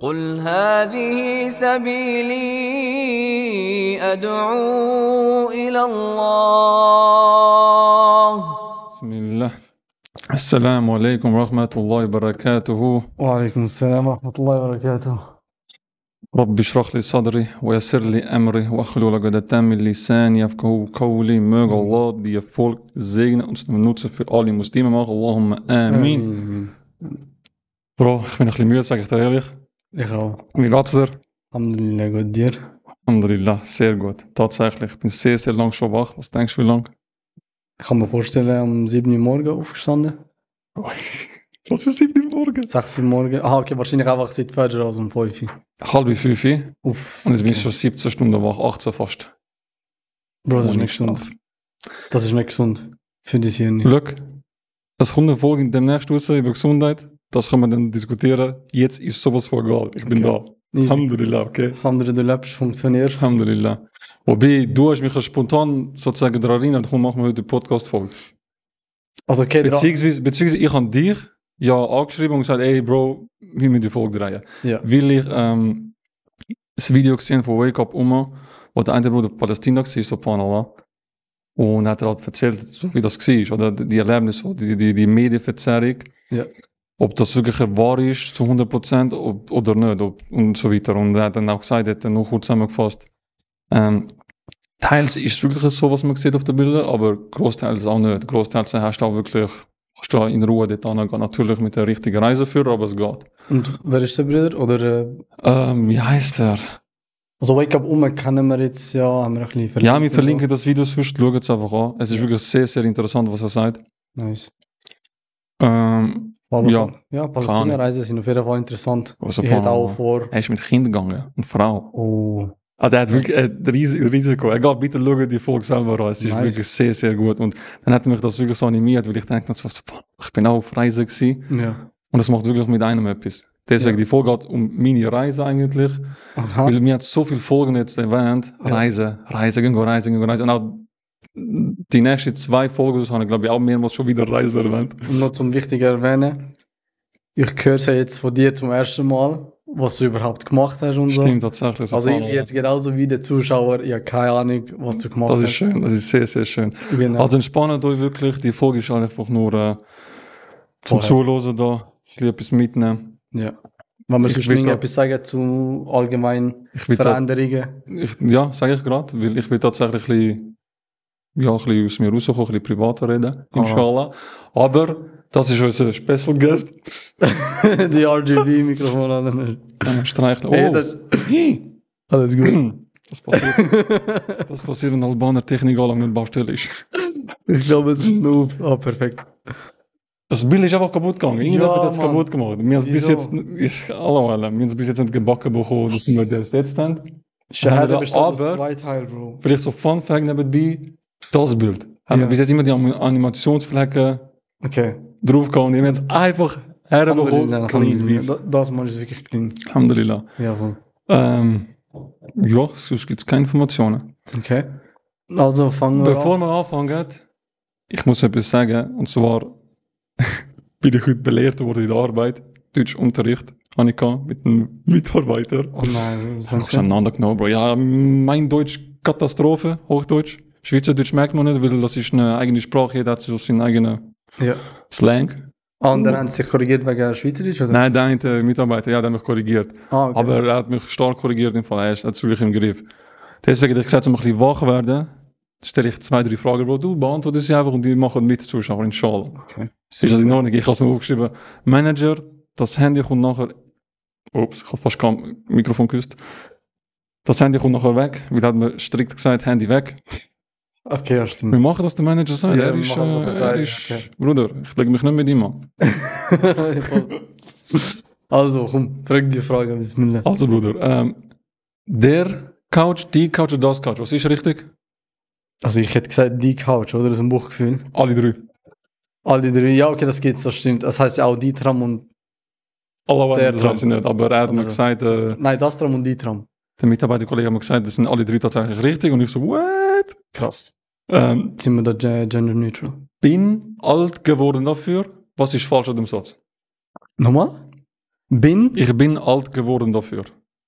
قل هذه سبيلي أدعو إلى الله. بسم الله. السلام عليكم ورحمة الله وبركاته. وعليكم السلام ورحمة الله وبركاته. رب اشرح لي صدري ويسر لي أمري واحلل عقدة من لساني يفقهوا قولي. Möge Allah die Volk segnen und benutzen für alle Muslime. Allahumma amin. Bro, ich bin ein bisschen müde, sage ich dir ehrlich. Ich auch. Wie geht's dir? Alhamdulillah, gut dir? Alhamdulillah, sehr gut. Tatsächlich, ich bin sehr, sehr lang schon wach. Was denkst du, wie lang? Ich kann mir vorstellen, um 7 Uhr morgen aufgestanden. Was für 7 Uhr morgen? 6 Uhr morgen. Ah, okay, wahrscheinlich einfach seit Fajr, also um 5 Uhr. Halb 5 Uhr. Uff. Und jetzt bin ich schon 17 Stunden wach, 18 fast. Bro, das ist Ohne nicht gesund. Schlaf. Das ist nicht gesund. Für das hier nicht. Glück. Das kommt eine Folge demnächst raus über Gesundheit. Das können wir dann diskutieren. Jetzt ist sowas von egal. Ich bin Okay. da. Easy. Alhamdulillah, okay? Andere, du lebst, funktioniert. Alhamdulillah. Wobei, du hast mich ja spontan sozusagen daran erinnert, komm, machen wir heute eine Podcast-Folge. Also, okay, Beziehungsweise ich habe dich ja angeschrieben und gesagt, ey Bro, wie wir die Folge drehen. Ja. Weil ich das Video gesehen von Wake Up Uma, wo der eine Bruder in Palästina war, so Panama. Und hat er halt erzählt, so wie das war, oder die Erlebnisse, die Medienverzerrung. Ja. Ob das wirklich wahr ist, zu 100% oder nicht, und so weiter. Und er hat dann auch gesagt, er hat dann noch kurz zusammengefasst, teils ist es wirklich so, was man sieht auf den Bildern, aber großteils auch nicht. Großteils hast du auch wirklich, kannst du in Ruhe dort hingehen, natürlich mit der richtigen Reiseführer, aber es geht. Und wer ist der Bruder? Oder, Wie heißt er? also, Wake Up kennen wir jetzt, ja, haben wir ein bisschen verlinkt. Ja, wir und verlinken das Video, sonst schaut es einfach an. Es ist wirklich sehr, sehr interessant, was er sagt. So. Nice. Ja, Ja, Palästina-Reisen sind auf jeden Fall interessant. also Ich hätte auch vor. er ist mit Kindern gegangen, eine Frau. Oh. Der hat wirklich ein Risiko. Er geht bitte schauen die Folge selber an. Es ist Nice. wirklich sehr, sehr gut. Und dann hat mich das wirklich so animiert, weil ich denke, ich bin auch auf Reise gewesen. Ja. Und das macht wirklich mit einem etwas. Deswegen, Ja. die Folge geht um meine Reise eigentlich. Aha. Weil mir hat so viele Folgen jetzt erwähnt. Ja. Reisen. Und auch die nächsten 2 Folgen, das habe ich glaube ich auch mehrmals schon wieder Reise erwähnt. Und noch zum Wichtigen erwähnen, ich höre es ja jetzt von dir zum ersten Mal, was du überhaupt gemacht hast und so. Stimmt, tatsächlich. Also ich jetzt genauso wie der Zuschauer, ich habe keine Ahnung, was du gemacht Das hast. ist schön, das ist sehr, sehr schön. Genau. Also entspannt euch wirklich, die Folge ist einfach nur zum Vorher. Zuhören da, ein bisschen etwas mitnehmen. Ja. Wenn wir Ich sonst will irgendetwas sagen zu allgemeinen Ich will Veränderungen. ja, sage ich gerade, weil ich will tatsächlich ein bisschen aus mir rauskommen, ein bisschen privater reden, inshallah. Aber das ist unser Special Guest. Die RGB-Mikrofon an. Streicheln. Hey, Oh, das alles gut. das passiert, wenn Albaner Technik alle mit Baustelle ist. Ich glaube, es ist ein Noob. Ah, perfekt. Das Bild ist einfach kaputt gegangen. Irgendjemand hat es Mann. kaputt gemacht. Wir haben es bis Wieso? jetzt, wir haben es bis jetzt nicht gebacken bekommen, dass wir das jetzt haben. Shahada besteht aus Aber- 2 Teilen, Bro. Vielleicht so Fun Fact nebenbei, das Bild. Haben Ja. wir bis jetzt immer die Animationsflecken Okay. draufgehauen. Wir haben es einfach herbekommen. Alhamdulillah. Das Mal ist wirklich clean. Alhamdulillah. Jawohl. Ja, sonst gibt es keine Informationen. Okay. Also fangen wir Bevor an. wir anfangen, ich muss etwas sagen. Und zwar bin ich heute belehrt worden in der Arbeit. Deutschunterricht habe ich gehabt mit einem Mitarbeiter. Oh nein, was Ich sind habe auseinandergenommen, Bro. Ja, mein Deutsch Katastrophe, Hochdeutsch. Schweizerdeutsch merkt man nicht, weil das ist eine eigene Sprache, jeder hat so seinen eigenen Ja. Slang. Andere haben sich korrigiert wegen Schweizerisch, oder? Nein, der eine Mitarbeiter, ja, der hat mich korrigiert. Ah, okay. Aber er hat mich stark korrigiert im Fall, er ist natürlich im Griff. Deswegen habe ich gesagt, um ein bisschen wach werden, stelle ich 2, 3 Fragen, Bro, du beantwortest sie einfach und die machen mit Zuschauer, inshallah. Okay. Ist das in Ordnung? Ich habe es mir aufgeschrieben. Manager, das Handy kommt nachher, ups, ich habe fast kein Mikrofon geküsst. Das Handy kommt nachher weg, weil er hat mir strikt gesagt, Handy weg. Okay, ja, Wir stimmt. machen, was der Manager sagt. Ja, er wir ist, machen, was er sagt, okay. Bruder, ich lege mich nicht mit ihm an. Also, komm, frag die Frage, Bismillah. Also, Bruder, der Couch, die Couch oder das Couch, was ist richtig? Also, ich hätte gesagt, die Couch, oder? Das ist ein Buchgefühl. Alle 3. Alle 3, ja, okay, das geht, das stimmt. Das heißt ja auch die Tram und. Alle Der das weiß ich nicht, aber er hat mir Also, gesagt, Nein, das Tram und die Tram. der Mitarbeiterkollege hat mir gesagt, das sind alle 3 tatsächlich richtig. Und ich so, what? Krass. Ähm, Sind wir da gender neutral? bin alt geworden dafür. Was ist falsch an dem Satz? Nochmal? Bin? Ich bin alt geworden dafür.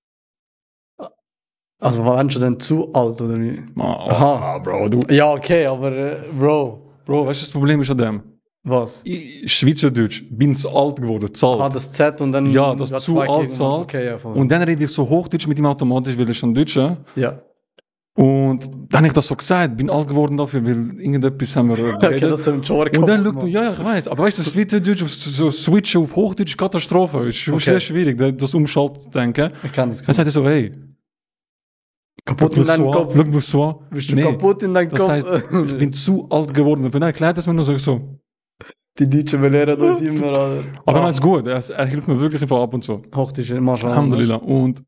Also warst du denn zu alt oder wie? Aha. Bro, du. Ja, okay, aber Bro, Bro, weißt du, das Problem ist an dem? was? Schweizerdeutsch, bin zu alt geworden, zu alt. Ah, das Z und dann... Ja, das grad zu zwei alt Gegner. zahlt. Okay, ja, voll. Und dann rede ich so Hochdeutsch mit ihm automatisch, weil er schon Deutsch ist. Ja. Und dann habe ich das so gesagt, bin alt geworden dafür, weil irgendetwas haben wir Okay, geredet. das ist ein Joker. Und dann schaut er, ja, ich weiß, aber weißt du, das Schweizerdeutsch, so switchen auf Hochdeutsch ist Katastrophe. Ist schon Okay. sehr schwierig, das Umschalten denken. Ich kann das Dann sagt er so, hey, kaputt in deinem Kopf. Schau mich so an. Bist du Nee, kaputt in deinem das Kopf? heißt, ich bin zu alt geworden. Und dann erklärt es mir nur so. Die Deutschen belehren uns immer. Alter. Aber er meint es gut, er hilft mir wirklich einfach ab und zu. Hochdeutsch, Maschallah. Alhamdulillah. Und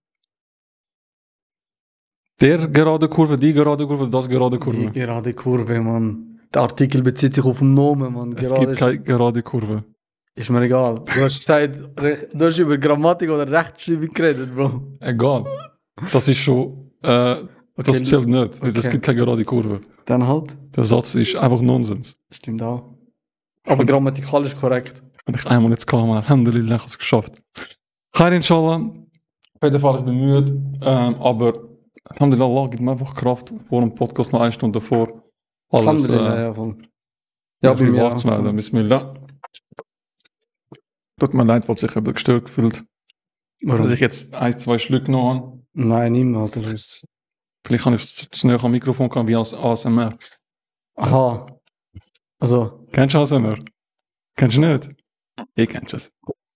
der gerade Kurve, die gerade Kurve, das gerade Die Kurve. gerade Kurve, Mann. Der Artikel bezieht sich auf den Namen, Mann. Es Gerade gibt keine gerade Kurve. ist mir egal. Du hast gesagt, du hast über Grammatik oder Rechtschreibung geredet, Bro. Egal. Das ist schon, das zählt nicht, weil es okay. gibt keine gerade Kurve. Dann halt. Der Satz ist einfach Nonsens. Stimmt auch. Aber grammatikalisch korrekt. Wenn ich einmal jetzt kam, Alhamdulillah, ich habe es geschafft. Khair inshallah. Auf jeden Fall, ich bin müde, aber Alhamdulillah, Allah gibt mir einfach Kraft vor dem Podcast noch 1 Stunde davor. Alles, Alhamdulillah, ja, voll. Ja, bei mir wach zu melden. auch. Bismillah. Tut mir leid, falls ich gestört gefühlt. Warum? Dass ich jetzt 1, 2 Schlücke noch habe. Nein, niemals. Das ist... Vielleicht habe ich es zu näher am Mikrofon gehabt, wie als ASMR. Aha. Also, Kennst du ASMR? Kennst du nicht? Ich kennst es.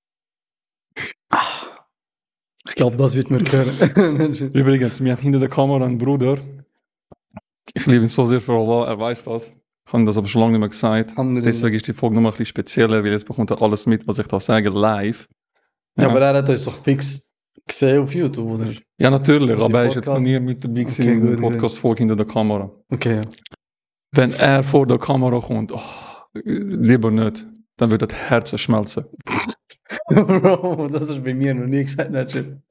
ich glaube, das wird mir hören. Übrigens, wir haben hinter der Kamera einen Bruder. Ich liebe ihn so sehr für Allah, er weiß das. Ich habe das aber schon lange nicht mehr gesagt. Alhamdulillah. Deswegen ist die Folge noch mal ein bisschen spezieller, weil jetzt bekommt er alles mit, was ich da sage, live. Ja, aber er hat uns doch fix gesehen auf YouTube, oder? Ja, natürlich, Also aber er ist jetzt noch Podcast? nie mit dabei gewesen Okay, in der gut, gut. Podcast-Folge hinter der Kamera. Okay, ja. Wenn er vor der Kamera kommt, lieber nicht, dann wird das Herz schmelzen. Bro, das hast du bei mir noch nie gesagt, nicht schön.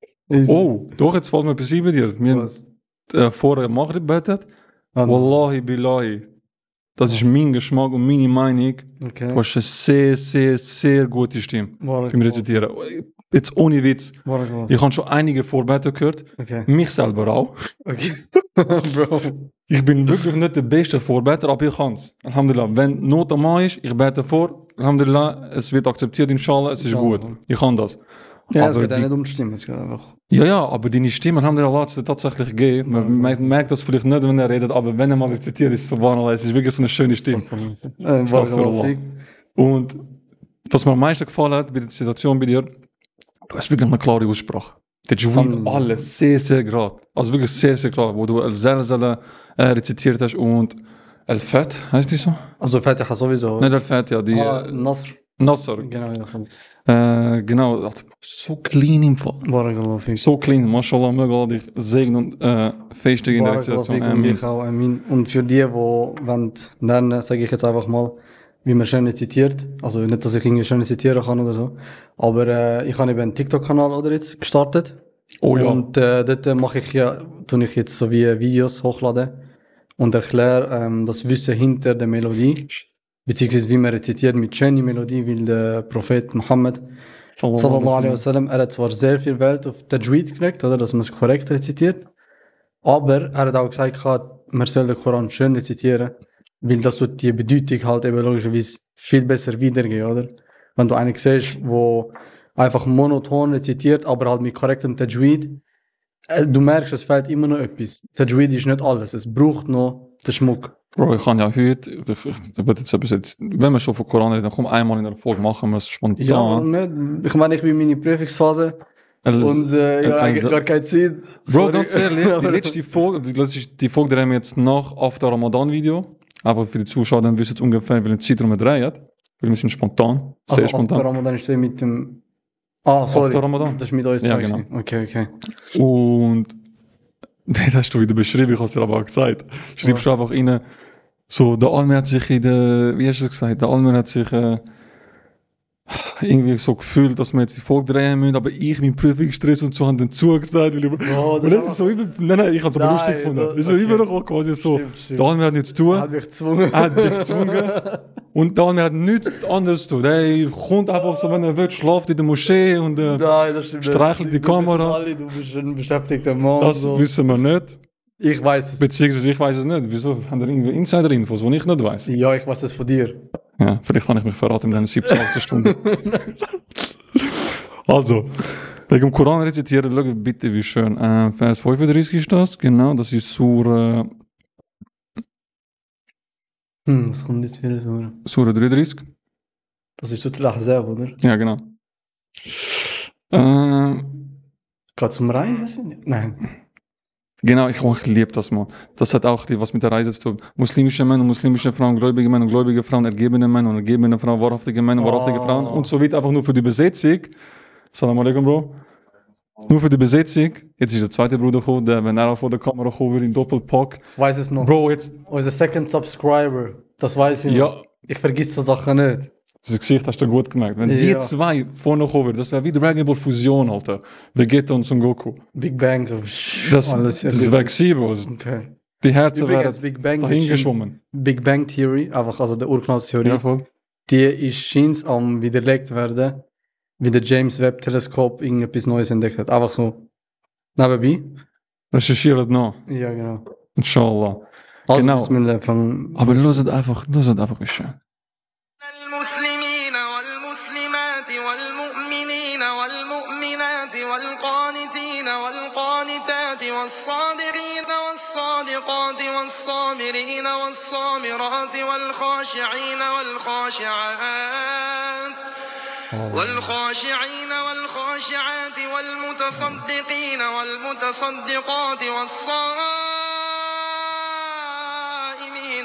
Oh, doch, jetzt fällt mir etwas ein bei dir. Wir Was? haben vorher Maghrib betet. Ah, Wallahi billahi. Das ist mein Geschmack und meine Meinung. Okay. Du hast eine sehr, sehr, sehr gute Stimme. Beim Rezitieren. Jetzt ohne Witz. Ich habe schon einige Vorbeten gehört. Okay. Mich selber auch. Okay. Bro. Ich bin wirklich nicht der beste Vorbeter, aber ich kann es. Alhamdulillah. Wenn Not am Mann ist, ich bete vor. Alhamdulillah, es wird akzeptiert, inshallah, es ist Inshallah. gut. Ich kann das. Ja, es Aber geht auch die- nicht um die Stimme, es geht einfach. Ja, aber deine Stimme, Alhamdulillah, hat es tatsächlich gegeben. Man merkt das vielleicht nicht, wenn er redet, aber wenn er mal rezitiert, ist es so wahnsinnig. Es ist wirklich so eine schöne Stimme. Barakallah. Und was mir am meisten gefallen hat bei der Situation bei dir, du hast wirklich eine klare Aussprache. Der Juwid Alhamdulillah. alles sehr, sehr gerade. Also wirklich sehr, sehr klar. Wo du Al-Zalzala rezitiert hast und Al-Fat, heißt die so? Also Fatiha sowieso. Nicht Al-Fat, ja, die Nasr. Nasser. Genau, ja. Genau, das- so clean im Fall. Barakallah fik. So clean, mashallah, möge Allah dich segnen und festigen in der Barakallah Rezitation. fik und dich auch, Amin. Und für die, die wollen lernen, sage ich jetzt einfach mal, wie man schön zitiert. Also nicht, dass ich irgendwie schön zitieren kann oder so. Aber ich habe eben einen TikTok-Kanal oder jetzt gestartet. Oh ja. Und dort mache ich ja, tue ich jetzt so wie Videos hochladen und erkläre das Wissen hinter der Melodie, beziehungsweise wie man rezitiert mit schöner Melodie, weil der Prophet Muhammad sallallahu alaihi wasallam, er hat zwar sehr viel Wert auf Tajweed gelegt, oder, dass man es korrekt rezitiert, aber er hat auch gesagt, man soll den Koran schön rezitieren, weil das tut die Bedeutung halt eben logischerweise viel besser wiedergeben, oder? Wenn du einen siehst, wo einfach monoton rezitiert, aber halt mit korrektem Tajweed, du merkst, es fehlt immer noch etwas. Tajweed ist nicht alles, es braucht noch den Schmuck. Bro, ich kann ja heute, ich wird jetzt etwas jetzt, wenn wir schon von Koran reden, dann komm einmal in der Folge machen wir es spontan. Ja, warum nicht? Ich meine, ich bin in meiner Prüfungsphase und ja, eigentlich gar keine Zeit. Bro, Sorry. ganz ehrlich, die letzte Folge, die Folge drehen wir jetzt nach auf der Ramadan-Video. Aber für die Zuschauer, dann wissen jetzt ungefähr, wie eine Zeitraum wir drehen. Weil wir sind spontan, sehr Also spontan. auf der Ramadan ist der mit dem... Ah, sorry. Auf der Ramadan. Das ist mit uns Ja, zwei genau. gewesen. Okay. Und das hast du wieder beschrieben, ich habe es dir aber auch gesagt. Schreibst du einfach rein, so, der Almer hat sich in der, wie hast du das gesagt, der Almer hat sich irgendwie so gefühlt, dass wir jetzt die Folge drehen müssen, aber ich, mein Prüfungsstress und so, haben dann zugesagt. Weil Oh, und das ist so über, nein, ich habe es aber Nein, lustig gefunden. so, Das ist so okay. immer noch quasi so, Stimmt. der Almer hat nichts zu tun, Er hat mich gezwungen. er hat dich gezwungen Und dann, wir hatten nichts anderes zu tun. Der kommt einfach so, wenn er will, schlaft in der Moschee und Nein, das stimmt nicht. streichelt die Wir wissen Kamera. alle, du bist ein beschäftigter Mann. Das so. wissen wir nicht. Ich weiß es. Beziehungsweise ich weiß es nicht. Wieso haben da irgendwie Insider-Infos, die ich nicht weiß? Ja, ich weiß es von dir. Ja, vielleicht kann ich mich verraten in den 17, 18 Stunden. Also, wegen dem Koran rezitieren, schau bitte, wie schön. Vers 35 ist das, genau, das ist Surah Was kommt jetzt wieder so? Surah 33. Das ist total Ahzab, oder? Ja, genau. Geht zum Reisen, finde ich? Nein. Genau, ich liebe das mal. Das hat auch was mit der Reise zu tun. Muslimische Männer und muslimische Frauen, gläubige Männer und gläubige Frauen, ergebene Männer und ergebene Frauen, wahrhaftige Männer und wahrhaftige Frauen und so weiter. Einfach nur für die Besetzung. Salam alaikum, Bro. Nur für die Besetzung. Jetzt ist der zweite Bruder gekommen, der, wenn er auch vor der Kamera kommt, wird in Doppelpack. Ich weiß es noch. Bro, jetzt, Unser Second Subscriber. Das weiß ich noch. ja, Ich vergiss so Sachen nicht. das Gesicht hast du gut gemerkt. Wenn die Ja. zwei vorne kommen würden, das wäre wie Dragon Ball Fusion, Alter. Vegeta und Son Goku. Big Bang, so. Das alles wäre gewesen, Bro. Okay. Die Herzen Übrigens, wären Big Bang, dahin geschwommen. Big Bang Theory, einfach also der Urknalltheorie, Ja, voll. die ist scheint am widerlegt werden, wie der James Webb Teleskop irgendetwas Neues entdeckt hat. Einfach so nebenbei. Recherchiert noch. Ja, genau. Inshallah. Also, Genau. Bismillah, von Aber loset einfach, wie schön. المسلمين والمسلمات والمؤمنين والمؤمنات والقانتين والقانتات والصادقين والصادقات والصابرين والصابرات والخاشعين والخاشعات والخاشعين والخاشعات والمتصدقين والمتصدقات والصائمين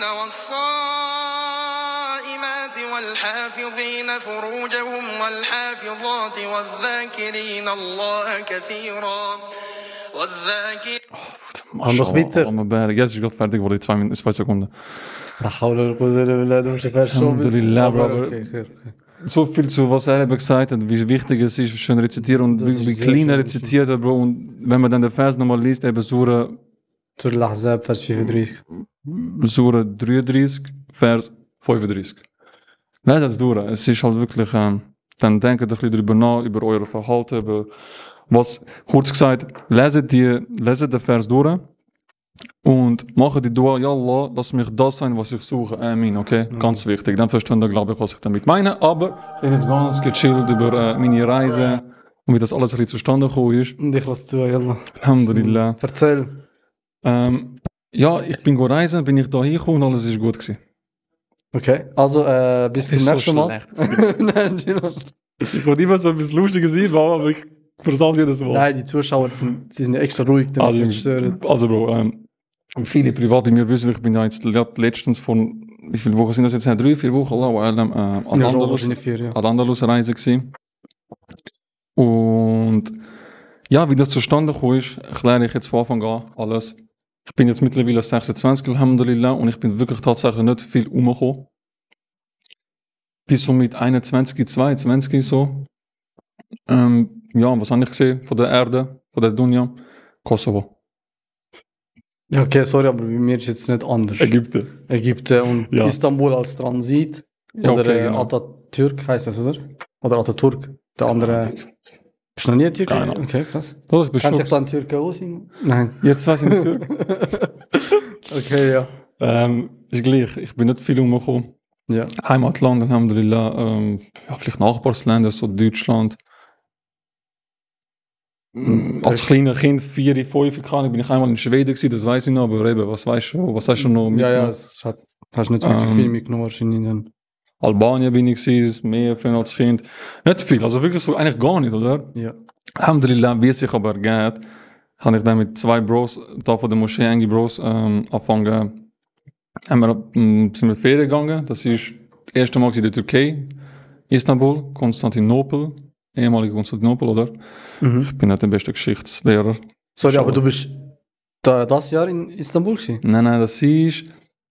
والصائمات والحافظين فروجهم والحافظات والذاكرين الله كثيرا والذاكرين Und noch weiter. Jetzt ist gerade fertig geworden, 2 Sekunden. La hawla wala quwwata illa billah, du musst ja schon Alhamdulillah, Brother. Okay. So viel zu was er eben gesagt hat, wie wichtig es ist, schön rezitieren und Das ist wie sehr clean er schön. rezitiert hat, Bro. Und wenn man dann den Vers nochmal liest, eben Surah Zur Lahzab, Vers 35. Surah 33, Vers 35. Nein, das ist durch. Es ist halt wirklich, dann denkt doch ein bisschen drüber nach, über eure Verhalten, über was, kurz gesagt, leset den Vers durch und macht die Dua, ja Allah, lass mich das sein, was ich suche, Amin, okay? Ganz wichtig, dann verstehen ihr, glaube ich, was ich damit meine, aber ich bin jetzt ganz gechillt über meine Reise und wie das alles ein bisschen zustande gekommen ist. Und ich lasse zu, yalla. Alhamdulillah. Erzähl. Ja, ich bin reisen, bin ich da hingekommen und alles ist gut gewesen. Okay, also bis zum ist so nächsten Mal. Nein, Ich wollte immer so etwas Lustiges sein, aber ich versau jedes Mal. Nein, die Zuschauer sind extra ruhig, damit sie nicht stören. Also Bro, viele privat, die mir wissen, ich bin ja jetzt letztens von, wie viele Wochen sind das jetzt? 3, 4 Wochen, Allahu A'lam, Ja, schon Al-Andalus wahrscheinlich 4, ja. Reise gewesen. Und ja, wie das zustande gekommen ist, erkläre ich jetzt von Anfang an alles. Ich bin jetzt mittlerweile 26, Alhamdulillah, und ich bin wirklich tatsächlich nicht viel umgekommen. Bis so mit 21, 22 so. Ja, was habe ich gesehen von der Erde, von der Dunja? Kosovo. Ja, okay, sorry, aber bei mir ist jetzt nicht anders. Ägypten. Ägypten und Ja. Istanbul als Transit. Ja, Oder okay, genau. Atatürk heißt das, oder? Oder Atatürk. Der andere. Bist du noch nie in Türkei? Keine Ahnung. Okay, krass. Doch, ich bin Kennt sich schon. dann Türkei aus? Nein. Jetzt weiß ich nicht. Okay, ja. Ist gleich, ich bin nicht viel umgekommen. Ja. Heimatland, Alhamdulillah, ja, vielleicht Nachbarsländer, so Deutschland. Als kleiner Kind, 4, 5, keine Ahnung, bin ich einmal in Schweden gewesen, das weiß ich noch, aber eben, was hast du noch Ja, mitgenommen? es hat, hast nicht wirklich viel mitgenommen wahrscheinlich dann. Albanien bin ich gewesen, mehr für als Kind. Nicht viel, also wirklich so, eigentlich gar nicht, oder? Ja. Alhamdulillah, wie es sich aber geht, habe ich dann mit 2 Bros, da von der Moschee, Engi Bros, angefangen, sind wir Ferien gegangen, das ist das erste Mal in der Türkei, Istanbul, Konstantinopel, ehemalige Konstantinopel, oder? Mhm. Ich bin nicht der beste Geschichtslehrer. Sorry, aber Schade. du bist das Jahr in Istanbul gewesen? Nein, das ist,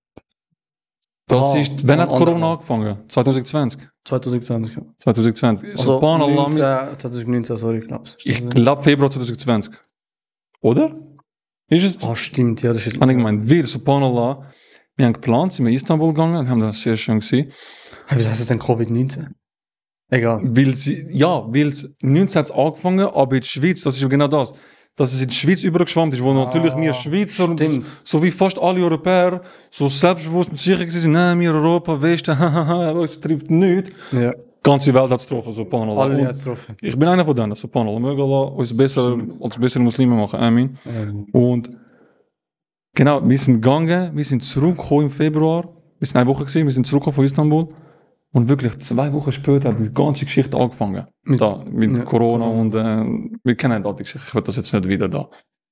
wenn hat ein Corona anderer. angefangen? 2020. 2020, ja. 2020. Also Subhanallah, 2019, sorry, glaubst du? ich glaube Februar 2020. Oder? Ist es? Ah, stimmt, ja, das ist. Habe ich gemeint, wir, Subhanallah, wir haben geplant, sind wir in Istanbul gegangen, haben das sehr schön gesehen. Wieso heißt es denn Covid-19? Egal. Weil sie, ja, weil es 19 hat angefangen, aber in der Schweiz, das ist ja genau das, dass es in die Schweiz übergeschwemmt ist, wo natürlich wir Schweizer und stimmt. so wie fast alle Europäer so selbstbewusst und sicher sind, nein, wir Europa, Westen, hahaha, aber es trifft nicht. Ja. Ganze Welt hat es getroffen, subhanallah. Alle Und hat es getroffen. ich bin einer von denen, subhanallah. Möge Allah uns besser, als bessere Muslime machen, Amin. Und genau, wir sind gegangen, wir sind zurückgekommen im Februar, wir sind eine Woche gewesen, wir sind zurückgekommen von Istanbul und wirklich 2 Wochen später hat die ganze Geschichte angefangen. Mit ja, Corona und wir kennen da die Geschichte, ich will das jetzt nicht wieder da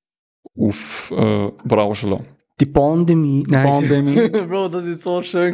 auf brauschen lassen. Die Pandemie. Nein. Pandemie. Bro, das ist so schön.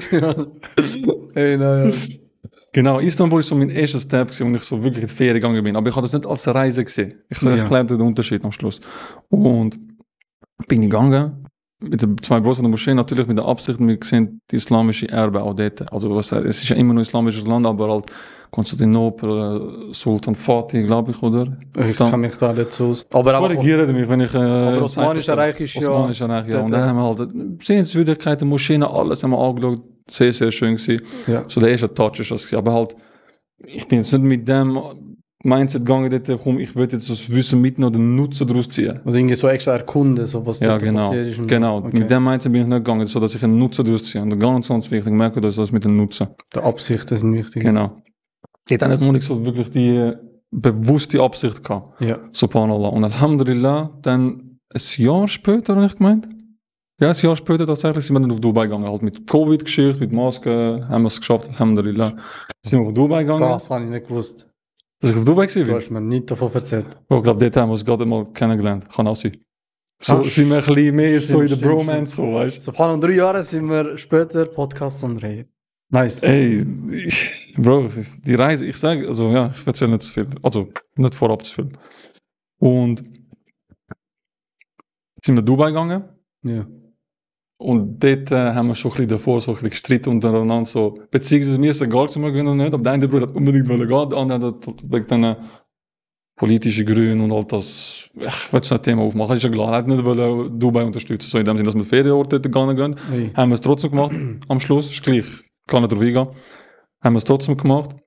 Ey, naja. Genau, Istanbul ist so mein erster Step gewesen, wo ich so wirklich in die Ferien gegangen bin. Aber ich habe das nicht als Reise gesehen. Ich sage, Ja. ich glaube den Unterschied am Schluss. Und bin ich gegangen, mit den 2 Großen der Moschee, natürlich mit der Absicht, wir sehen die islamische Erbe auch dort. Also es ist ja immer noch ein islamisches Land, aber halt Konstantinopel, Sultan Fatih, glaube ich, oder? Ich kann mich da nicht so aus. Aber auch Korrigiert mich, wenn ich... Aber Osmanische Reich ist ja... Osmanische Reich, ja. Und dann haben wir halt Sehenswürdigkeiten, Moscheen, alles haben wir angeschaut. Sehr, sehr schön gewesen. Ja. So der erste Touch ist das gewesen. Aber halt, ich bin jetzt nicht mit dem Mindset gegangen, dort, komm, ich will jetzt das Wissen mitnehmen oder Nutzen daraus ziehen. Also irgendwie so extra erkunden, so was Ja, dort genau. passiert ist. und- Genau. Okay. Mit dem Mindset bin ich nicht gegangen, so dass ich einen Nutzen daraus ziehe. Und ganz, ganz wichtig, ich merke, dass das mit dem Nutzen. Die Absichten sind wichtig. Genau. Ich hatte noch nicht so wirklich die bewusste Absicht gehabt. Ja. Subhanallah. Und Alhamdulillah, dann ein Jahr später, habe ich gemeint. Ja, ein Jahr später tatsächlich sind wir dann auf Dubai gegangen. Halt mit Covid-Geschichte, mit Maske, haben wir es geschafft, Alhamdulillah. Sind wir auf Dubai gegangen. Das habe ich nicht gewusst. Dass ich auf Dubai Du war. hast mir nicht davon erzählt. Oh, ich glaube, dort haben wir uns gerade mal kennengelernt. Kann auch sein. So Ah, sind wir ein bisschen mehr so in der stimmt, Bromance gekommen, weißt So, paar 3 Jahre sind wir später Podcast und Reihe. Nice. du? Ey, Bro, die Reise, ich sage, also ja, ich erzähle nicht zu viel. Also, nicht vorab zu viel. Und sind wir Dubai gegangen. Ja. Und dort haben wir schon ein bisschen davor so ein bisschen gestritten untereinander. So. Beziehungsweise mir ist es egal, zu mir gehen oder nicht. Aber der eine Bruder hat unbedingt gehen, der andere hat wegen den politischen Gründen und halt das, ich will es nicht Thema aufmachen, ist ja klar, er hat nicht wollen Dubai unterstützen. So in dem Sinne, dass wir Ferienorte dort gehen. Hey. Haben wir es trotzdem gemacht. Am Schluss, ist gleich, kann nicht drauf eingehen. Haben wir es trotzdem gemacht.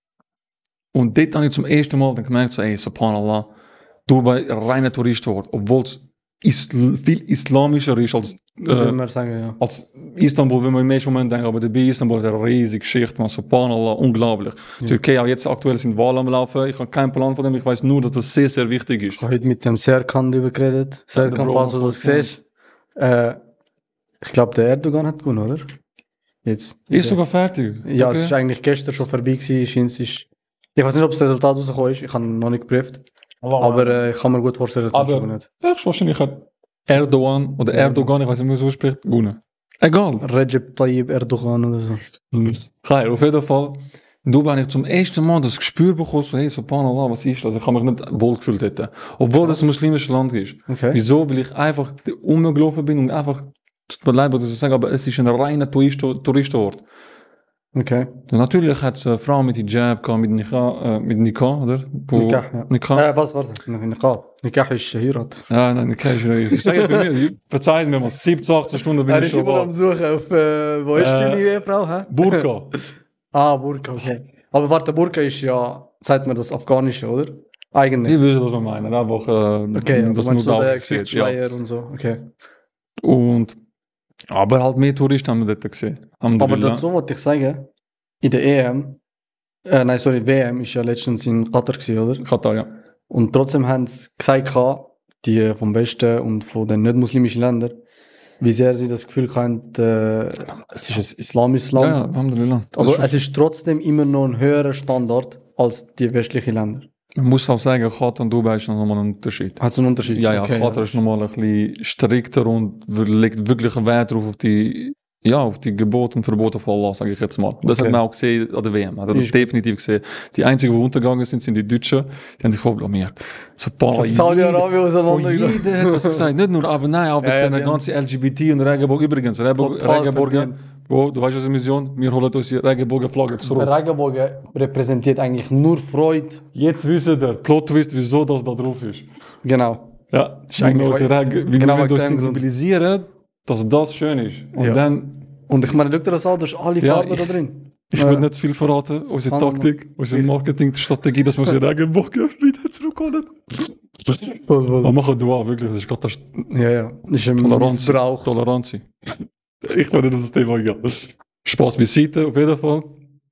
Und dort habe ich zum ersten Mal dann gemerkt, so, ey, subhanallah, Dubai, reiner Touristenort, obwohl es viel islamischer ist als Würde man sagen, ja. als Istanbul, wenn man im ersten Moment denkt, aber dabei Istanbul hat eine riesige Geschichte, man, subhanallah, unglaublich. Ja. Türkei, auch jetzt aktuell sind Wahlen am Laufen, ich habe keinen Plan von dem, ich weiß nur, dass das sehr, sehr wichtig ist. Ich habe heute mit dem Serkan darüber geredet. Serkan, Bro, falls du das voll siehst. Ich glaube, der Erdogan hat gewonnen, oder? Jetzt. Ist sogar fertig? Ja, Okay. es ist eigentlich gestern schon vorbei gewesen. Ich weiß nicht, ob das Resultat rausgekommen ist. Ich habe noch nicht geprüft. Aber ich kann mir gut vorstellen, dass er Aber- schon gewonnen hat. Höchstwahrscheinlich hat Erdogan oder Erdogan, ich weiß nicht, wie man so spricht, gewonnen. Egal. Recep Tayyip Erdogan oder so. Geil, auf jeden Fall. In Dubai habe ich zum ersten Mal das Gespür bekommen, so, hey, subhanallah, was ist das? Ich habe mich nicht wohl gefühlt dort. Obwohl das ein muslimisches Land ist. Okay. Wieso? Weil ich einfach umgelaufen bin und einfach, tut mir leid, was ich so sage, aber es ist ein reiner Touristenort. Okay. Und natürlich hat es eine Frau mit Hijab gehabt, mit Nikah, oder? Nikah, ja. Nikah. Was? Nikah. Nikah ist Heirat. Ja, nein, Nikah ist schwierig. Ich sage bei mir, verzeiht mir mal, 17, 18 Stunden bin Er ich ist schon immer am da. Suchen auf, wo ist deine Ehefrau, hä? Burka. Burka, okay. Aber warte, Burka ist ja, sagt man das Afghanische, oder? Eigentlich. Ich würde das mal meinen, einfach, Okay, ja, du das meinst so nur der da sieht, ja. Gesichtsschleier und so, okay. Und, aber halt mehr Touristen haben wir dort gesehen. Aber Alhamdulillah. dazu wollte ich sagen, in der WM ist ja letztens in Katar gewesen, oder? Katar, ja. Und trotzdem haben sie gesagt, die vom Westen und von den nicht-muslimischen Ländern, wie sehr sie das Gefühl haben, es ist ein islamisches Ja, Land. ja, Alhamdulillah. Also Das ist- es ist trotzdem immer noch ein höherer Standard als die westlichen Länder. man muss auch sagen, Katar und Dubai ist noch mal ein Unterschied. Hat es einen Unterschied? Ja, ja, Okay, Katar ist nochmal ein bisschen strikter und legt wirklich einen Wert drauf auf die Gebote und Verbote von Allah, sage ich jetzt mal. Das Okay. hat man auch gesehen an der WM. Hat man Ist- definitiv gesehen. Die einzigen, die untergegangen sind die Deutschen. Die haben sich voll blamiert. So, boah, Saudi-Arabien Oh, auseinandergegangen. jeder hat das gesagt. Nicht nur, aber nein, auch mit Ja, ja, den die ganzen LGBT und Regenbogen. Übrigens, Total Regenbogen, verdient. wo, du weißt, was die Mission? Wir holen uns die Regenbogenflagge Der zurück. Regenbogen repräsentiert eigentlich nur Freude. Jetzt wissen der Plot-Twist, wieso das da drauf ist. Genau. Ja, Ist eigentlich wir genau wollen wegen uns dem Grund. sensibilisieren, dass das schön ist. Und Ja. dann, Und ich meine, schau dir das an, da ist alle Ja, Farben ich- da drin. Ich will nicht zu viel verraten. Unsere Taktik, unsere Marketingstrategie, dass wir unsere Regenbogen wieder zurückholen. Aber machen du auch, wirklich. Das ist gerade das Ja. Das ist ein Toleranz. Missbrauch. Toleranz. Ich will nicht auf das Thema gehen. Spaß beiseite, auf jeden Fall.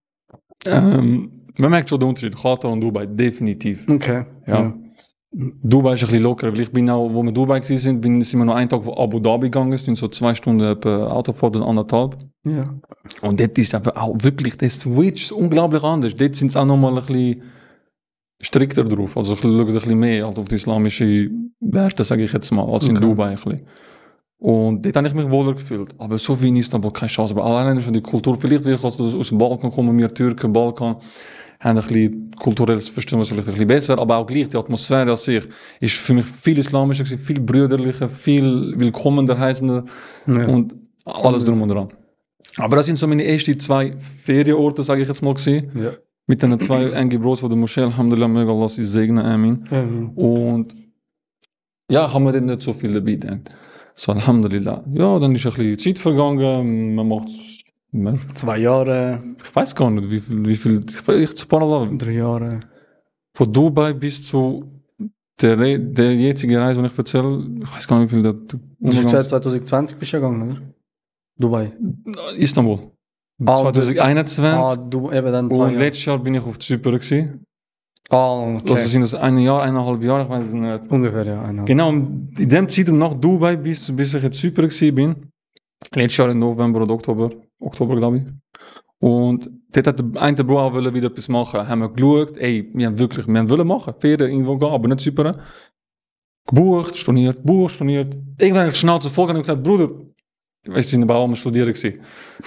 Man merkt schon den Unterschied. Katar und Dubai, definitiv. Okay. Ja. Dubai ist ein bisschen lockerer, weil ich bin auch, wo wir in Dubai gewesen sind wir noch einen Tag von Abu Dhabi gegangen, sind so 2 Stunden Autofahrt und 1,5. Ja. Und dort ist aber auch wirklich der Switch unglaublich anders. Dort sind sie auch nochmal ein bisschen strikter drauf. Also schauen ein bisschen mehr halt auf die islamische Werte, sage ich jetzt mal, als in Dubai ein bisschen. Und dort habe ich mich wohler gefühlt. Aber so wie in Istanbul keine Chance. Aber alleine schon die Kultur, vielleicht will ich aus dem Balkan kommen, wir Türken, Balkan, haben ein bisschen kulturelles Verständnis vielleicht ein bisschen besser, aber auch gleich die Atmosphäre an sich ist für mich viel islamischer gewesen, viel brüderlicher, viel willkommender heißender und alles drum und dran. Aber das sind so meine ersten 2 Ferienorte, sage ich jetzt mal, gewesen. Ja. Mit den 2 engen Bros von der Moschee, Alhamdulillah, möge Allah sie segnen, Amin. Und ja, haben wir dann nicht so viel dabei gedacht. So, Alhamdulillah. Ja, dann ist ein bisschen Zeit vergangen, man macht 2 Jahre, ich weiß gar nicht, wie viel, ich subhanallah, 3 Jahre. von Dubai bis zu der jetzigen Reise, die ich erzähle, ich weiß gar nicht, wie viel Du hast gesagt, 2020 bist du gegangen, oder? Dubai. Istanbul. Ah, 2021. Du eben dann. Und letztes Jahr bin ich auf Zypern gewesen. Okay. Also sind das 1 Jahr, 1,5 Jahre, ich weiß es nicht. Ungefähr, ja. Eine. Genau, und in dem Zeitraum nach Dubai, bis ich in Zypern gewesen bin, letztes Jahr im November oder Oktober glaube ich. Und dort hat der eine Bro auch wieder etwas machen. Haben wir geschaut, wir haben wollen machen, Ferien irgendwo gehen, aber nicht Zypern. Gebucht, storniert. Irgendwann habe ich die Schnauze voll und gesagt, Bruder, weißt du, sind bei allem studieren gewesen.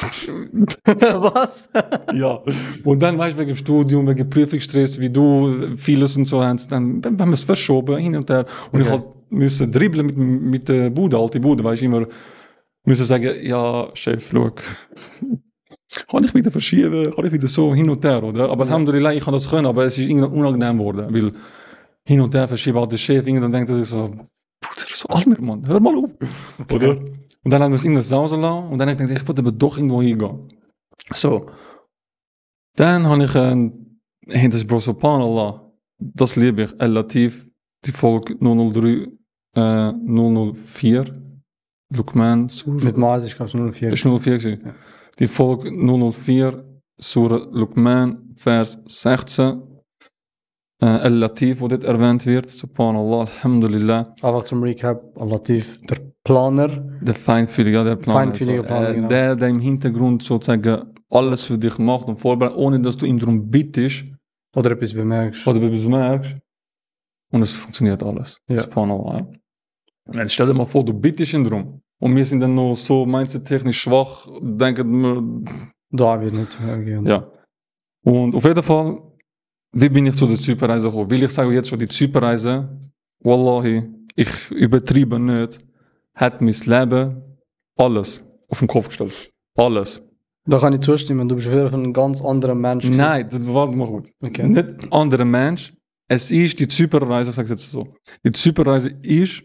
Was? Ja. Und dann, weißt du, wegen dem Studium, wegen Prüfungsstress, wie du vieles und so hast, dann haben wir es verschoben, hin und her. Und ich halt müssen dribbeln mit der Bude, alte Bude, weißt du, immer müssen sagen, ja, Chef, schau, kann ich wieder verschieben, kann ich wieder so hin und her, oder? Aber Alhamdulillah, ich kann das können, aber es ist irgendwann unangenehm geworden, weil hin und her verschieben hat der Chef, irgendwann denkt er sich so, Bruder, so alt mir, Mann, hör mal auf, oder? Und dann haben wir es in der Sause lassen und dann habe ich gedacht, ich wollte aber doch irgendwo hingehen. So. Dann habe ich hinter das Bro Subhanallah, das liebe ich, El-Latif, die Folge 003, 004, Luqman, Surah. Mit Maas, ich glaube es 04. Das war 04 gewesen. Ja. Die Folge 004, Surah Luqman, Vers 16. El-Latif, wo dort erwähnt wird, Subhanallah, Alhamdulillah. Einfach zum Recap, Al-Latif, der Planer. Der Feinfühlige, der Planer. Feinfühlige Planer, genau. Der im Hintergrund sozusagen alles für dich macht und vorbereitet, ohne dass du ihm darum bittest. Oder etwas bemerkst. Oder etwas merkst. Und es funktioniert alles. Ja. Subhanallah. Jetzt stell dir mal vor, du bittest ihn darum. Und wir sind dann noch so mindset-technisch schwach, denken wir. Da wird nicht mehr gehen. Ja. Und auf jeden Fall, wie bin ich zu der Zypernreise gekommen? Will ich sagen, jetzt schon die Zypernreise, Wallahi, ich übertriebe nicht, hat mein Leben alles auf den Kopf gestellt. Alles. Da kann ich zustimmen, du bist wieder von einem ganz anderen Menschen. Nein, das war mal gut. Okay. Nicht ein anderer Mensch. Es ist die Zypernreise, ich sage jetzt so. Die Zypernreise ist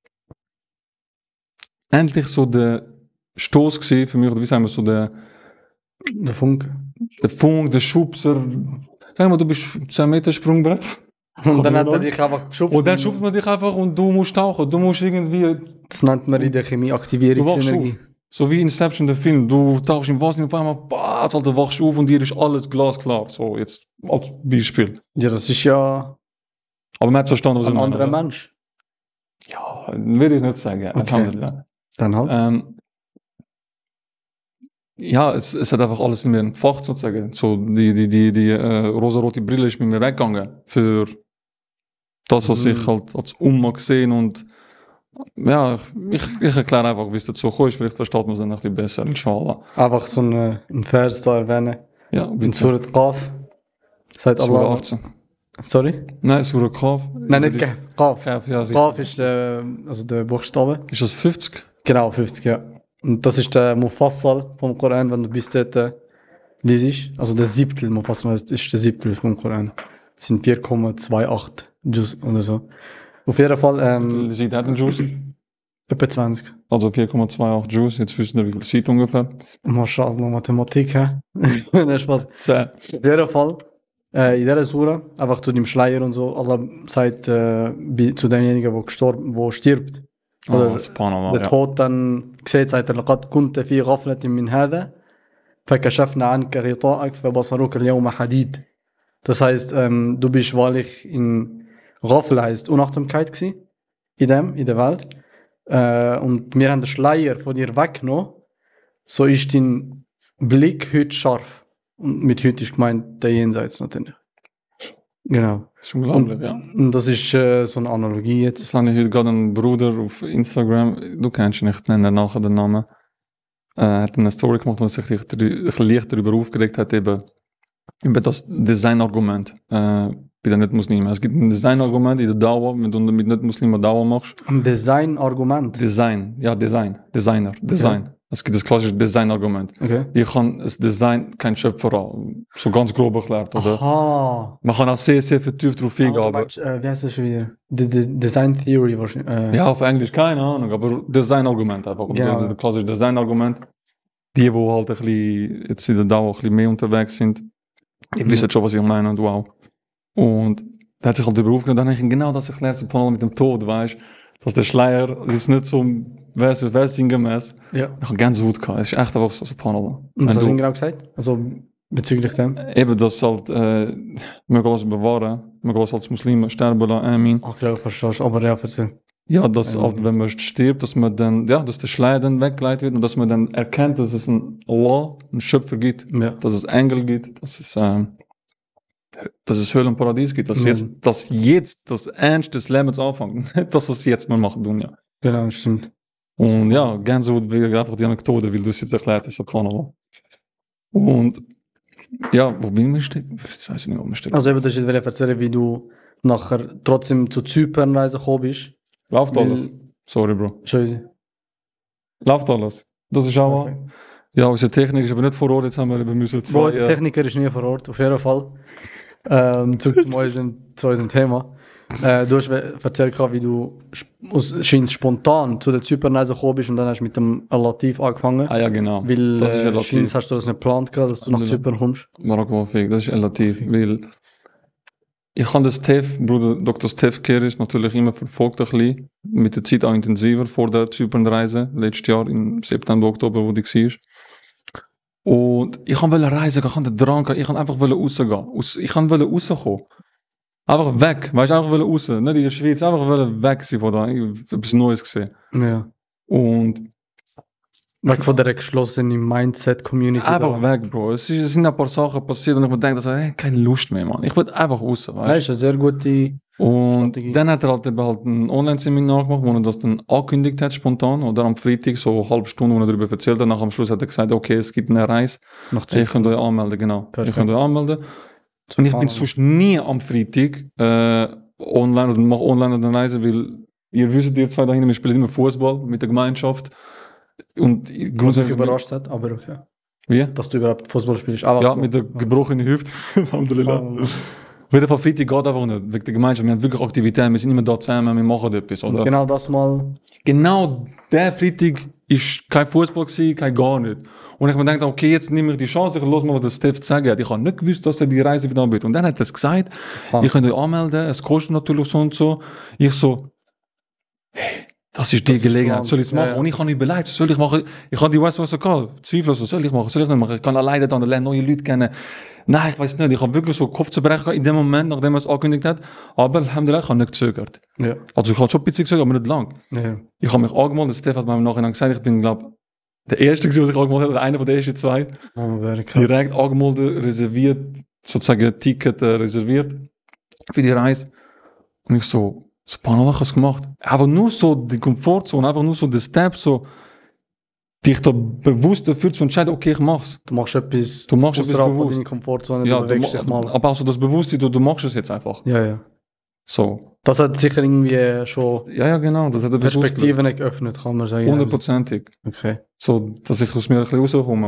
endlich so der Stoß gewesen für mich, oder wie sagen wir so, der Funk. Funk, der Schubser. Sag mal, du bist 10 Meter Sprungbrett. Und dann hat er dich einfach geschubst. Und dann schubst man dich einfach und du musst tauchen. Du musst irgendwie. Das nennt man in der Chemie Aktivierungsenergie. So wie Inception, der Film. Du tauchst im Wasser und auf einmal, bah, Alter, wachst auf und dir ist alles glasklar. So, jetzt als Beispiel. Ja, das ist ja Aber man hat verstanden, was ein ich meine, anderer oder? Mensch. Ja, würde ich nicht sagen. Ja. Okay. Dann halt. Ja, es hat einfach alles in mir entfacht, sozusagen. So, die rosarote Brille ist mit mir weggegangen. Für das, was ich halt als Umma gesehen und ja, ich erkläre einfach, wie es dazu kommt. Vielleicht versteht man es dann noch ein bisschen besser, inshallah. Einfach so einen Vers da erwähnen. Ja, In bitte. Surat Qaf. Sagt Surah Allah. 18. Sorry? Nein, Surah Qaf. Nein, nicht Qaf. Qaf. Qaf, ja, sicher. Qaf ist also der Buchstabe. Ist das 50? Genau, 50, ja. Und das ist der Mufassal vom Koran, wenn du bis dort liest. Also der Siebtel, Mufassal ist der Siebtel vom Koran. Das sind 4,28 Juz oder so. Auf jeden Fall, Sie hat einen Juice. Etwa 20. Also 4,28 Joules, jetzt wissen wir, wie viel Zeit ungefähr. Mashallah, Mathematik, hä? Nein, Spaß. 10. Auf jeden Fall, in dieser Sura, einfach zu dem Schleier und so, Allah sagt zu demjenigen, der stirbt. Oder Subhanallah, der ja. Tod dann sieht, sagt er, لقد كنت في غفلة من هذا فكشفنا عنك غطاءك فبصرك اليوم حديد. Das heißt, du bist wahrlich in Ghafla, heißt Unachtsamkeit gewesen, in der Welt. Und wir haben den Schleier von dir weggenommen, so ist dein Blick heute scharf. Und mit heute ist gemeint der Jenseits natürlich. Genau. Das ist unglaublich, ja. Und das ist so eine Analogie jetzt. Das habe ich heute gerade einen Bruder auf Instagram, du kennst ihn nicht, nenne nachher den Namen, hat eine Story gemacht, wo er sich leicht darüber aufgeregt hat, eben über das Designargument bei den Nicht-Muslimen. Es gibt ein Designargument in der Dauer, wenn du mit Nicht-Muslimen Dauer machst. Ein Design-Argument. Design. Designer. Es gibt das klassische Designargument. Okay. Ich kann das Design kein Schöpfer haben, so ganz grob erklärt, oder? Aha. Man kann auch sehr, sehr vertieft drauf eingehen, aber... Wie heißt das schon wieder? Design Theory wahrscheinlich. Ja, auf Englisch keine Ahnung, aber Designargument einfach. Genau. Das klassische Designargument. Die halt ein bisschen, jetzt in der Dauer ein bisschen mehr unterwegs sind, die wissen schon, was ich meine und wow. Und er hat sich halt darüber aufgenommen, dann habe ich ihm genau das erklärt, so von allem mit dem Tod, weißt du, dass der Schleier, das ist nicht so, wer ist sinngemäß. Ja. Ich habe ganz gut gehabt, es ist echt einfach so ein Panel. Und was hast du ihm genau gesagt? Also bezüglich dem? Eben, dass halt, man kann es bewahren, man kann es als Muslim sterben lassen, Amin. Ach, glaube ich, verstehst du, aber ja, erzähl. Ja, dass halt, wenn man stirbt, dass man dann, ja, dass der Schleier dann weggeleitet wird und dass man dann erkennt, dass es ein Allah, ein Schöpfer gibt, Ja. dass es Engel gibt, dass es Hölle und Paradies gibt, dass Ja. jetzt das Ernst des Lebens anfängt. Nicht, dass es jetzt mal machen tun, ja. Genau, stimmt. Und ja, ganz so wie einfach die Anekdote, weil du es jetzt erklärt hast, von Allah. Und ja, wo bin ich stehen? Ich weiß nicht, wo ich stehe. Also eben, das ist jetzt erzählen, wie du nachher trotzdem zu Zypern-Reise gekommen bist. Läuft Weil- alles. Sorry, Bro. Entschuldigung. Läuft alles. Das ist auch Okay. ja, unsere Technik ist aber nicht vor Ort, jetzt haben wir eben müssen Bro, der Techniker ist nie vor Ort, auf jeden Fall. Zurück zu unserem Thema. Du hast erzählt, wie du scheinst spontan zu der Zypernreise gekommen bist und dann hast du mit dem Latif angefangen. Ah ja, genau. Weil das ist relativ. scheinst hast du das nicht geplant, dass du nach Zypern kommst. Marokko Fig, das ist relativ, weil ich habe das TEF, Bruder Dr. Stef Keris, natürlich immer verfolgt ein bisschen, mit der Zeit auch intensiver vor der Zypernreise, letztes Jahr im September, Oktober, wo die war. Und ich wollte reisen, ich hatte den Drang, ich wollte einfach rausgehen. Ich wollte rauskommen. Einfach weg, weißt du, einfach raus, nicht in der Schweiz, einfach weg sein von da, etwas Neues gesehen. Ja. Und Weg von der geschlossenen Mindset-Community. einfach weg, Bro. Es sind ein paar Sachen passiert und ich mir denke, hey, keine Lust mehr, Mann. Ich will einfach raus, Das weißt ist eine sehr gute Und Strategie. dann hat er halt eben halt ein Online-Seminar gemacht, wo er das dann angekündigt hat, spontan, oder am Freitag, so eine halbe Stunde, wo er darüber erzählt hat. Nach am Schluss hat er gesagt, okay, es gibt eine Reise, nach ihr könnt euch anmelden, genau. Perfekt. Ihr könnt euch anmelden. Und ich bin sonst nie am Freitag online oder mache online eine Reise, weil ihr wisst, ihr zwei da hinten, wir spielen immer Fußball mit der Gemeinschaft. Und Was mich grundsätzlich- überrascht hat, aber okay. Wie? Dass du überhaupt Fußball spielst. Aber Ja, so. mit der gebrochenen Hüfte. Alhamdulillah. Auf jeden Fall Freitag geht einfach nicht, wegen der Gemeinschaft. Wir haben wirklich Aktivitäten, wir sind immer da zusammen, wir machen etwas, oder? Genau das mal. Genau der Freitag ist kein Fußball gewesen, kein gar nicht. Und ich mir gedacht, okay, jetzt nehme ich die Chance, ich los mal, was der Steph zu sagen hat. Ich habe nicht gewusst, dass er die Reise wieder anbietet. Und dann hat er es gesagt, ihr könnt euch anmelden, es kostet natürlich so und so. Ich so, hey, das ist die ist Gelegenheit, Plan. soll ich es machen? Ja, ja. Und ich habe nicht überlegt, soll ich machen? Ich habe die Westwasser gehabt, zweifellos, soll ich machen, soll ich nicht machen? Ich kann alleine dann lernen, neue Leute kennen. Nein, ich weiß nicht, ich habe wirklich so Kopf zu brechen in dem Moment, nachdem er es angekündigt hat. Aber Alhamdulillah, ich habe nicht gezögert. Ja. Also ich habe schon ein bisschen gezögert, aber nicht lang. Ja. Ich habe mich angemeldet, Steph hat mir im Nachhinein gesagt, ich bin, glaube der Erste gewesen, was ich angemeldet habe, oder einer von den ersten zwei. Oh, wäre krass. Direkt angemeldet, reserviert, sozusagen ein Ticket reserviert für die Reise. Und ich so Subhanallah, ich habe es gemacht. Aber nur so die Komfortzone, einfach nur so die Steps, so, dich da bewusst dafür zu entscheiden, okay, ich mach's. Du machst etwas Du machst etwas außerhalb von bewusst. deiner Komfortzone, Ja, du bewegst dich mal. aber auch so das Bewusstsein, du machst es jetzt einfach. Ja, ja. So. Das hat sicher irgendwie schon Ja, genau, das hat er bewusst Perspektiven geöffnet, kann man sagen. gelöst. Hundertprozentig. Okay. So, dass ich aus mir ein bisschen rauskomme.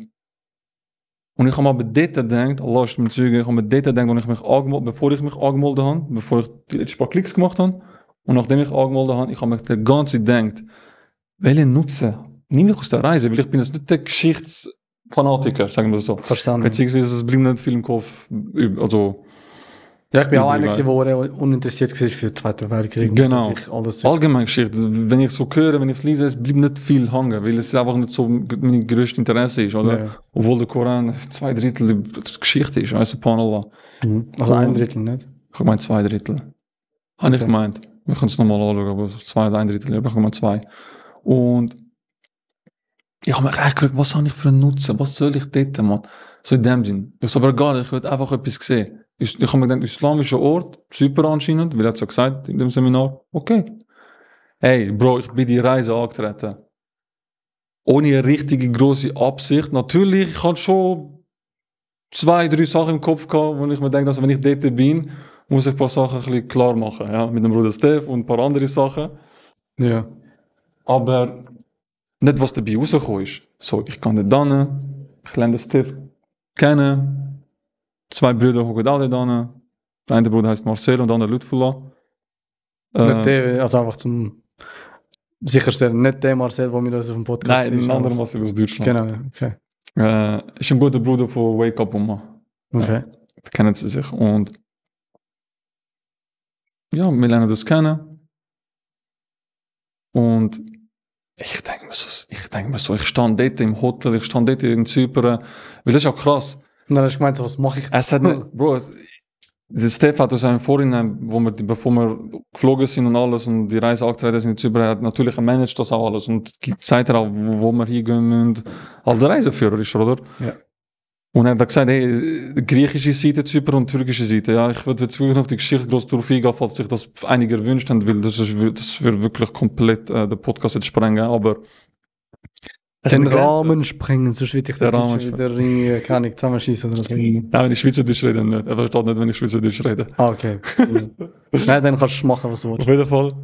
Und ich habe mir aber dort gedacht, Allah ist mir Zeuge, ich habe mir dort gedacht, bevor ich mich angemeldet habe, bevor ich die letzten paar Klicks gemacht habe, und nachdem ich angemeldet habe, ich habe mich der ganze gedacht, welchen Nutzen nehme ich aus der Reise? Weil ich bin jetzt nicht der Geschichtsfanatiker, sagen wir das so. Verstanden. Beziehungsweise es bleibt nicht viel im Kopf. Also, Ja, ich bin auch Übel, einer, der uninteressiert war für den Zweiten Weltkrieg. Genau. Dass ich alles allgemeine Geschichte. Wenn ich so höre, wenn ich es lese, es bleibt nicht viel hängen, weil es einfach nicht so mein größtes Interesse ist, oder? Ja. Obwohl der Koran 2/3 Geschichte ist, also subhanallah. Also ein Drittel, nicht? Ich meine 2/3. Habe ich Okay. gemeint. Wir können es nochmal anschauen, aber 2 oder 1/3, aber ich meine 2. Und ich habe mich echt gefragt, was habe ich für einen Nutzen? Was soll ich dort, Mann? So in dem Sinn. Ich so, aber egal, ich will einfach etwas sehen. Ich habe mir gedacht, islamischer Ort, super anscheinend, weil er hat so gesagt in dem Seminar, okay. Hey, Bro, ich bin die Reise angetreten. Ohne eine richtige grosse Absicht. Natürlich, ich hatte schon 2, 3 Sachen im Kopf gehabt, wo ich mir denke, dass wenn ich dort bin, muss ich ein paar Sachen ein bisschen klar machen. Ja, mit dem Bruder Steph und ein paar andere Sachen. Ja. Aber nicht, was dabei rausgekommen ist. So, ich kann dort hin, ich lerne den Steph kennen. 2 Brüder hocken auch dort hin. Der eine Bruder heißt Marcel und der andere Lutfullah. Nicht der, also einfach zum sicherstellen, nicht der Marcel, der mir das auf dem Podcast Nein, ein aber- anderer Marcel aus Deutschland. Genau, ja, okay. Ist ein guter Bruder von Wake Up Uma. Okay. Kennen sie sich. Und ja, wir lernen das kennen. Und ich denke mir so, ich stand dort im Hotel, ich stand dort in Zypern, weil das ist auch krass. Und dann hast du gemeint, so, was mache ich? Es hat nicht, Bro, der Steph hat aus einem Vorhinein, bevor wir geflogen sind und alles und die Reise angetreten sind in Zypern, hat natürlich gemanagt das auch alles und zeigt er auch, wo wir hingehen müssen. All der Reiseführer ist er, oder? Ja. Und er hat gesagt, hey, griechische Seite Zypern und türkische Seite. Ja, ich würde jetzt wirklich auf die Geschichte groß drauf eingehen, falls sich das einige gewünscht haben, weil das wird wirklich komplett den Podcast jetzt sprengen, aber es Den hat eine Grenze. Rahmen sprengen, sonst würde ich Den da Rahmen wieder irgendwie, kann ich zusammenschießen oder so. Nein, wenn ich Schweizerdeutsch rede, nicht. Er versteht nicht, wenn ich Schweizerdeutsch rede. Ah, okay. Nein, dann kannst du machen, was du Auf willst. jeden Fall.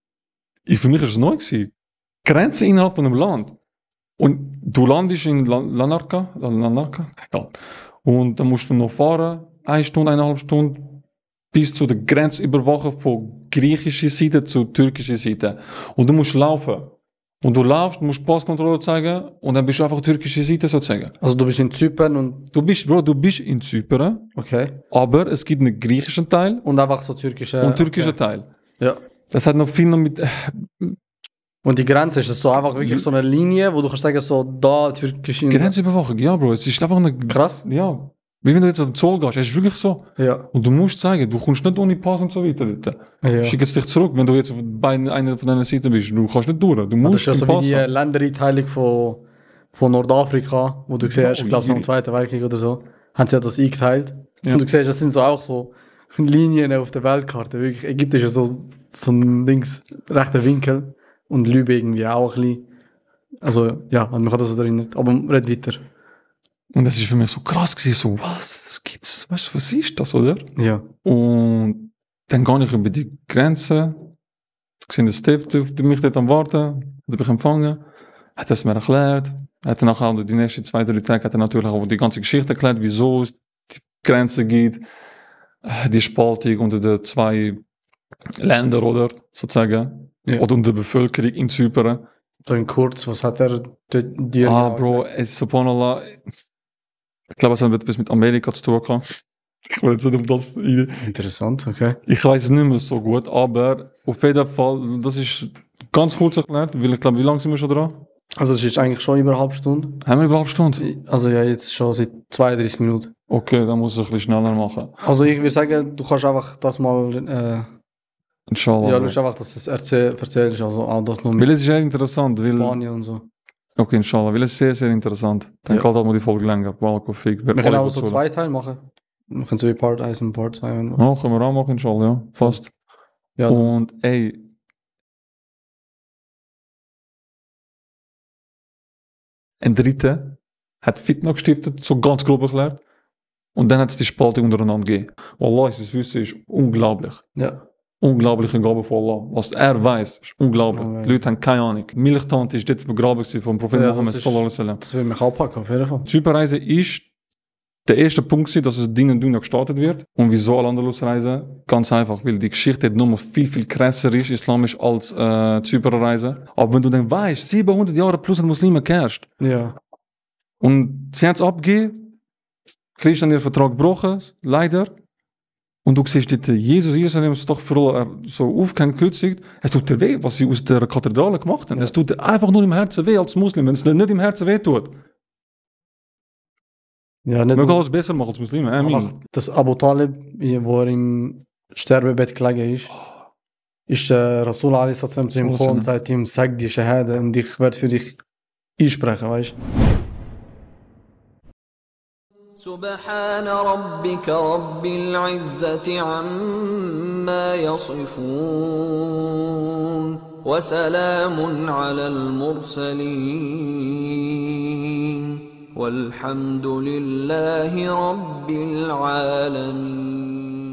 Für mich war es neu gewesen. Grenze innerhalb von einem Land. Und du landest in Lanarka. Ja. Und dann musst du noch fahren, 1 Stunde, 1,5 Stunden, bis zu der Grenzüberwachung von griechischer Seite zur türkischen Seite. Und du musst laufen. Und du laufst, musst Passkontrolle zeigen und dann bist du einfach türkische Seite sozusagen. Also du bist in Zypern und, Du bist in Zypern, okay. aber es gibt einen griechischen Teil Und einfach so türkische. und einen türkischen okay. Teil. Ja. Das hat noch viel noch mit... Und die Grenze ist das so einfach wirklich so eine Linie, wo du kannst sagen, so da türkische. Grenzüberwachung, ja, Bro. Es ist einfach eine... Krass. Ja. Wie wenn du jetzt an den Zoll gehst, es ist wirklich so. Ja. Und du musst zeigen, du kommst nicht ohne Pass und so weiter. Dort. Ja. Schick jetzt dich zurück, wenn du jetzt bei einer von deinen Seiten bist. Du kannst nicht durch. Du Das musst ist ja so den wie Pass die haben. Ländereinteilung von Nordafrika, wo du siehst, ich glaube, so Ja. im Zweiten Weltkrieg oder so, haben sie ja das eingeteilt. Ja. Und du siehst, das sind so auch so Linien auf der Weltkarte. Wirklich, Ägypten ist ja so ein links rechter Winkel und Lübe irgendwie auch ein bisschen. Also, ja, mich hat das so erinnert. Aber red weiter. Und das ist für mich so krass gewesen, so, was, das gibt's, weißt du, was ist das, oder? Ja. Und dann gehe ich über die Grenze, ich sehe den Steve, der mich dort am Warten, hat mich empfangen, hat das mir erklärt, hat dann nachher die nächsten 2, 3 Tage hat er natürlich auch die ganze Geschichte erklärt, wieso es die Grenze geht, die Spaltung unter den 2 Ländern, oder, sozusagen, Ja. oder unter der Bevölkerung in Zypern. So in kurz, was hat er dir Bro, es subhanallah, ich glaube, es hat etwas mit Amerika zu tun gehabt. Ich will jetzt nicht um das rein. Interessant, okay. Ich weiß es nicht mehr so gut, aber auf jeden Fall, das ist ganz kurz erklärt, weil ich glaube, wie lange sind wir schon dran? Also es ist eigentlich schon über eine halbe Stunde. Haben wir überhaupt Stunde? Also ja, jetzt schon seit 32 Minuten. Okay, dann muss ich ein bisschen schneller machen. Also ich würde sagen, du kannst einfach das mal, Inshallah. ja, Bro. du hast einfach, dass es erzählst, also auch das noch Weil mit es ist sehr interessant, weil... Spanien und so. Okay, inshallah, weil es ist sehr, sehr interessant. Dann Ja. kann halt mal die Folge länger. Balkofik. Wir können auch so 2 Teile machen. Wir können so wie Part 1 und Part 2. Ja, können wir auch machen, inshallah, ja. Fast. Ja, Und ey, ein Dritter hat Fitna gestiftet, so ganz grob erklärt. Und dann hat es die Spaltung untereinander gegeben. Wallah, das Wissen ist unglaublich. ja. Unglaubliche Gabe von Allah. Was er weiß, ist unglaublich. Okay. Die Leute haben keine Ahnung. Milchtante ist dort begraben gewesen vom Prophet Ja, Muhammad das ist- sallallahu alaihi wasallam. Das will mich auch packen, auf jeden Fall. Die Zypernreise ist der erste Punkt ist, dass es Ding und Dünner gestartet wird. Und wieso Al-Andalus Reise? Ganz einfach, weil die Geschichte nochmal viel, viel krasser ist, islamisch, als Zyprer Reise. Aber wenn du dann weißt, 700 Jahre plus ein Muslime herrscht, Ja. und sie hat es abgegeben, kriegst dann ihren Vertrag gebrochen, leider. Und du siehst dort, Jesus, Jerusalem ist doch für alle so aufgehängt, gekreuzigt. Es tut dir weh, was sie aus der Kathedrale gemacht haben. Es tut dir einfach nur im Herzen weh als Muslim, wenn es dir nicht im Herzen weh tut. Ja, nicht Man kann nur, es besser machen als Muslim. aber Amen. das Abu Talib, wo er im Sterbebett gelegen ist der Rasul Ali zu ihm gekommen und sagt ihm, sag die Shahada und ich werde für dich einsprechen, weißt du? سبحان ربك رب العزة عما يصفون وسلام على المرسلين والحمد لله رب العالمين